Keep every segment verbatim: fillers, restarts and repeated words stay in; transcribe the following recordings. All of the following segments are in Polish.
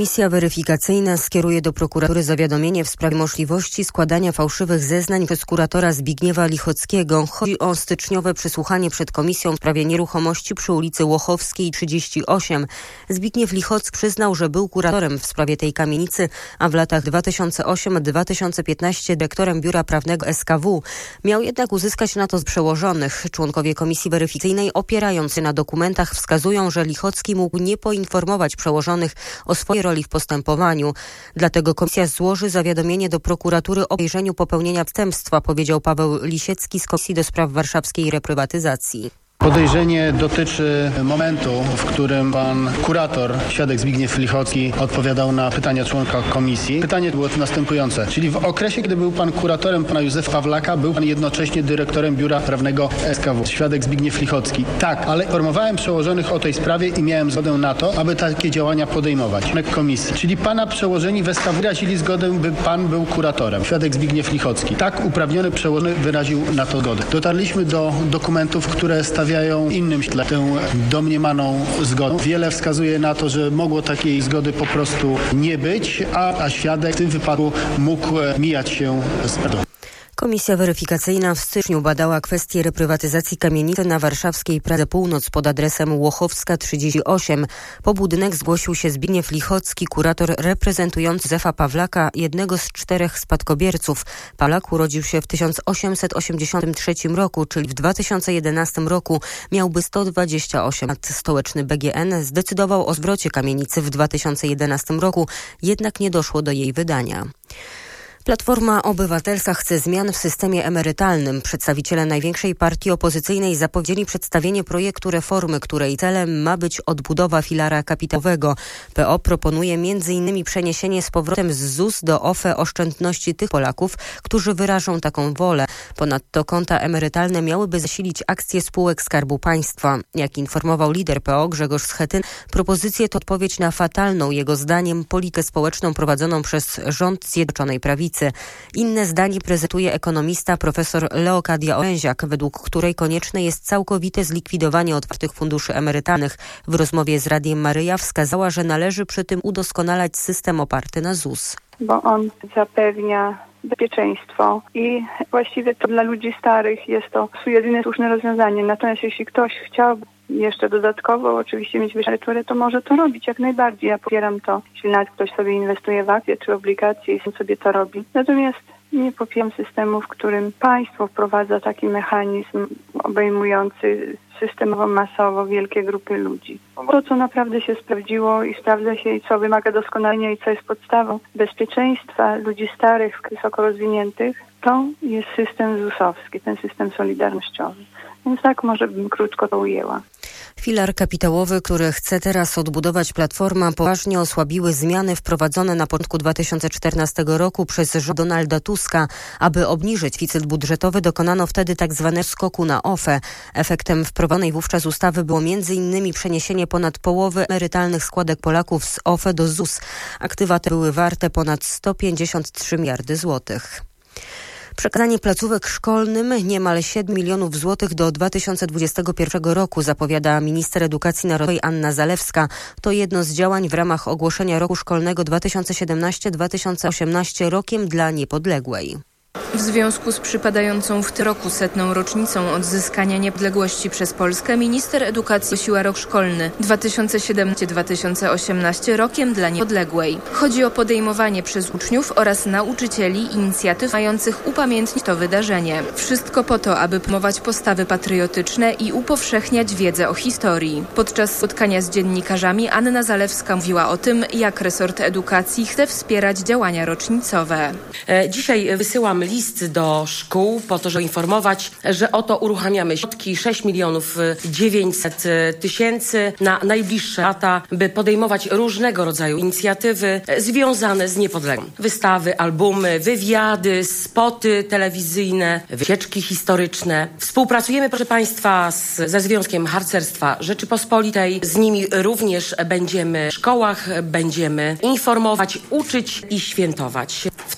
Komisja weryfikacyjna skieruje do prokuratury zawiadomienie w sprawie możliwości składania fałszywych zeznań przez kuratora Zbigniewa Lichockiego. Chodzi o styczniowe przesłuchanie przed komisją w sprawie nieruchomości przy ulicy Łochowskiej trzydzieści osiem. Zbigniew Lichocki przyznał, że był kuratorem w sprawie tej kamienicy, a w latach dwa tysiące ósmym do dwa tysiące piętnastego dyrektorem Biura Prawnego S K W. Miał jednak uzyskać na to z przełożonych. Członkowie komisji weryfikacyjnej, opierając się na dokumentach, wskazują, że Lichocki mógł nie poinformować przełożonych o swojej roli w postępowaniu. Dlatego komisja złoży zawiadomienie do prokuratury o podejrzeniu popełnienia przestępstwa, powiedział Paweł Lisiecki z Komisji do Spraw Warszawskiej Reprywatyzacji. Podejrzenie dotyczy momentu, w którym pan kurator, świadek Zbigniew Lichocki, odpowiadał na pytania członka komisji. Pytanie było następujące, czyli w okresie, kiedy był pan kuratorem pana Józefa Pawlaka, był pan jednocześnie dyrektorem Biura Prawnego S K W. Świadek Zbigniew Lichocki. Tak, ale informowałem przełożonych o tej sprawie i miałem zgodę na to, aby takie działania podejmować. Członek komisji. Czyli pana przełożeni w S K W wyrazili zgodę, by pan był kuratorem. Świadek Zbigniew Lichocki. Tak, uprawniony przełożony wyraził na to zgodę. Dotarliśmy do dokumentów, które stawiają innym świetle tę domniemaną zgodę. Wiele wskazuje na to, że mogło takiej zgody po prostu nie być, a, a świadek w tym wypadku mógł mijać się z prawdą. Komisja weryfikacyjna w styczniu badała kwestię reprywatyzacji kamienicy na warszawskiej Pradze Północ pod adresem Łochowska trzydzieści osiem. Po budynek zgłosił się Zbigniew Lichocki, kurator reprezentujący Józefa Pawlaka, jednego z czterech spadkobierców. Pawlak urodził się w tysiąc osiemset osiemdziesiątym trzecim roku, czyli w dwa tysiące jedenastym roku miałby sto dwadzieścia osiem lat. Stołeczny B G N zdecydował o zwrocie kamienicy w dwa tysiące jedenastym roku, jednak nie doszło do jej wydania. Platforma Obywatelska chce zmian w systemie emerytalnym. Przedstawiciele największej partii opozycyjnej zapowiedzieli przedstawienie projektu reformy, której celem ma być odbudowa filara kapitałowego. P O proponuje między innymi przeniesienie z powrotem z Z U S do O F E oszczędności tych Polaków, którzy wyrażą taką wolę. Ponadto konta emerytalne miałyby zasilić akcje spółek Skarbu Państwa. Jak informował lider P O Grzegorz Schetyna, propozycje to odpowiedź na fatalną, jego zdaniem, politykę społeczną prowadzoną przez rząd Zjednoczonej Prawicy. Inne zdanie prezentuje ekonomista profesor Leokadia Oręziak, według której konieczne jest całkowite zlikwidowanie otwartych funduszy emerytalnych. W rozmowie z Radiem Maryja wskazała, że należy przy tym udoskonalać system oparty na Z U S. Bo on zapewnia bezpieczeństwo i właściwie to dla ludzi starych jest to jedyne słuszne rozwiązanie. Natomiast jeśli ktoś chciałby jeszcze dodatkowo oczywiście mieć wyższe emerytury, to może to robić jak najbardziej. Ja popieram to, jeśli nawet ktoś sobie inwestuje w akcje czy obligacje i sobie to robi. Natomiast nie popieram systemu, w którym państwo wprowadza taki mechanizm obejmujący systemowo, masowo wielkie grupy ludzi. To, co naprawdę się sprawdziło i sprawdza się i co wymaga doskonalenia i co jest podstawą bezpieczeństwa ludzi starych, wysoko rozwiniętych, to jest system Z U S-owski, ten system solidarnościowy. Więc tak może bym krótko to ujęła. Filar kapitałowy, który chce teraz odbudować Platforma, poważnie osłabiły zmiany wprowadzone na początku dwa tysiące czternastego roku przez rząd Donalda Tuska. Aby obniżyć deficyt budżetowy, dokonano wtedy tak zwanego skoku na O F E. Efektem wprowadzonej wówczas ustawy było między innymi przeniesienie ponad połowy emerytalnych składek Polaków z O F E do Z U S. Aktywa te były warte ponad sto pięćdziesiąt trzy miliardy złotych. Przekazanie placówek szkolnym niemal siedem milionów złotych do dwa tysiące dwudziestego pierwszego roku, zapowiada minister edukacji narodowej Anna Zalewska. To jedno z działań w ramach ogłoszenia roku szkolnego dwa tysiące siedemnastego do dwa tysiące osiemnastego rokiem dla niepodległej. W związku z przypadającą w tym roku setną rocznicą odzyskania niepodległości przez Polskę, minister edukacji ogłosiła rok szkolny dwa tysiące siedemnasty do dwa tysiące osiemnastego rokiem dla niepodległej. Chodzi o podejmowanie przez uczniów oraz nauczycieli inicjatyw mających upamiętnić to wydarzenie. Wszystko po to, aby promować postawy patriotyczne i upowszechniać wiedzę o historii. Podczas spotkania z dziennikarzami Anna Zalewska mówiła o tym, jak resort edukacji chce wspierać działania rocznicowe. Dzisiaj wysyłam list do szkół po to, żeby informować, że oto uruchamiamy środki sześć milionów dziewięćset tysięcy na najbliższe lata, by podejmować różnego rodzaju inicjatywy związane z niepodległością. Wystawy, albumy, wywiady, spoty telewizyjne, wycieczki historyczne. Współpracujemy, proszę Państwa, z, ze Związkiem Harcerstwa Rzeczypospolitej. Z nimi również będziemy w szkołach, będziemy informować, uczyć i świętować. W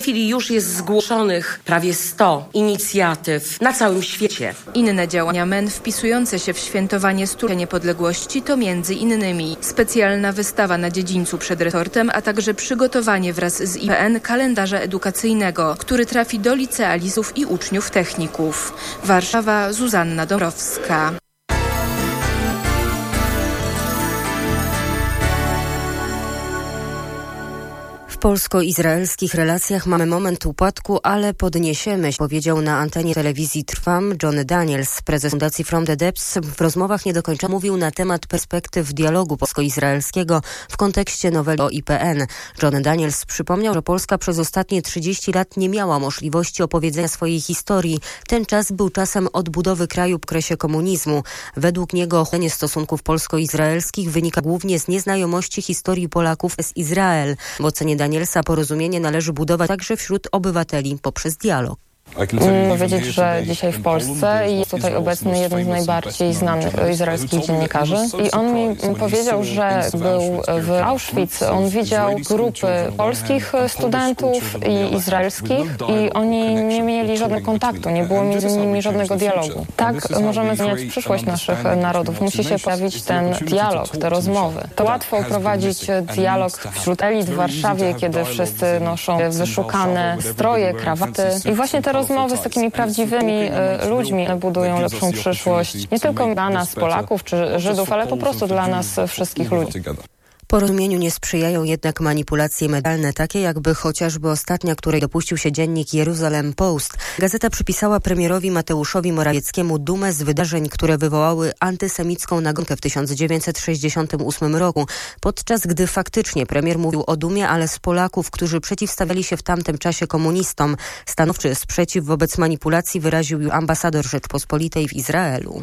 chwili już jest zgłoszonych prawie sto inicjatyw na całym świecie. Inne działania M E N wpisujące się w świętowanie stu niepodległości to między innymi specjalna wystawa na dziedzińcu przed resortem, a także przygotowanie wraz z I P N kalendarza edukacyjnego, który trafi do licealistów i uczniów techników. Warszawa, Zuzanna Dąbrowska. W polsko-izraelskich relacjach mamy moment upadku, ale podniesiemy się, powiedział na antenie telewizji Trwam John Daniels, prezes fundacji From the Depths. W rozmowach niedokończonych mówił na temat perspektyw dialogu polsko-izraelskiego w kontekście nowego I P N. John Daniels przypomniał, że Polska przez ostatnie trzydzieści lat nie miała możliwości opowiedzenia swojej historii. Ten czas był czasem odbudowy kraju w okresie komunizmu. Według niego ochronienie stosunków polsko-izraelskich wynika głównie z nieznajomości historii Polaków z Izrael. W ocenie Danielsa porozumienie należy budować także wśród obywateli poprzez dialog. Powiedzieć, że dzisiaj w Polsce jest tutaj obecny jeden z najbardziej znanych izraelskich dziennikarzy i on mi powiedział, że był w Auschwitz. On widział grupy polskich studentów i izraelskich i oni nie mieli żadnego kontaktu, nie było między nimi żadnego dialogu. Tak możemy zmieniać przyszłość naszych narodów. Musi się pojawić ten dialog, te rozmowy. To łatwo prowadzić dialog wśród elit w Warszawie, kiedy wszyscy noszą wyszukane stroje, krawaty i właśnie te rozmowy z takimi prawdziwymi y, ludźmi budują lepszą przyszłość nie tylko dla nas, Polaków czy Żydów, ale po prostu dla nas wszystkich ludzi. Porozumieniu nie sprzyjają jednak manipulacje medialne, takie jakby chociażby ostatnia, której dopuścił się dziennik Jerusalem Post. Gazeta przypisała premierowi Mateuszowi Morawieckiemu dumę z wydarzeń, które wywołały antysemicką nagonkę w tysiąc dziewięćset sześćdziesiątym ósmym roku, podczas gdy faktycznie premier mówił o dumie, ale z Polaków, którzy przeciwstawiali się w tamtym czasie komunistom. Stanowczy sprzeciw wobec manipulacji wyraził ambasador Rzeczpospolitej w Izraelu.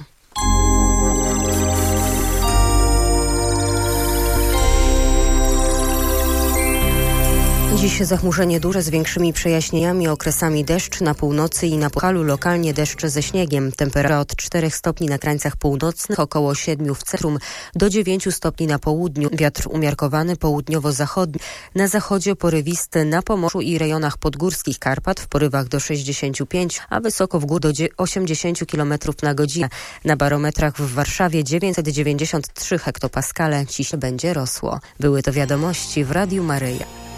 Dziś zachmurzenie duże z większymi przejaśnieniami, okresami deszcz na północy i na Podhalu, lokalnie deszcze ze śniegiem. Temperatura od czterech stopni na krańcach północnych, około siedmiu w centrum, do dziewięciu stopni na południu. Wiatr umiarkowany południowo-zachodni. Na zachodzie porywisty na Pomorzu i rejonach podgórskich Karpat w porywach do sześćdziesięciu pięciu, a wysoko w górę do osiemdziesięciu kilometrów na godzinę. Na barometrach w Warszawie dziewięćset dziewięćdziesiąt trzy hektopaskale. Ciśnienie będzie rosło. Były to wiadomości w Radiu Maryja.